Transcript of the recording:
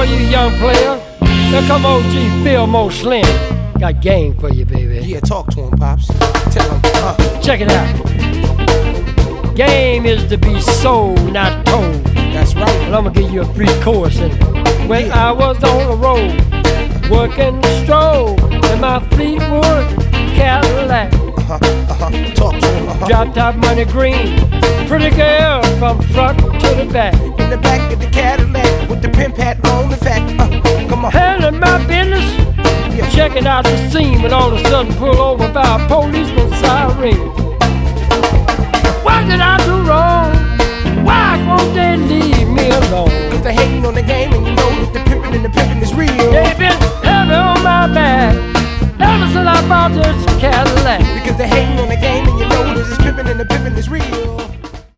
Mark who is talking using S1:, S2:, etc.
S1: you young players. Here come OG Fillmore Slim. Got game for you, baby.
S2: Yeah, talk to him, Pops. Tell him,
S1: Check it out. Game is to be sold, not told.
S2: That's right.
S1: And I'm gonna give you a free course in it. When I was on the road, working the stroll in my Fleetwood Cadillac.
S2: Talk to him,
S1: Drop top money green, pretty girl from front to the back.
S2: In the back of the Cadillac with the pimp hat on the fact. Come on.
S1: Handling my business, checking out the scene when all of a sudden pull over by a policeman's siren. What did I do wrong?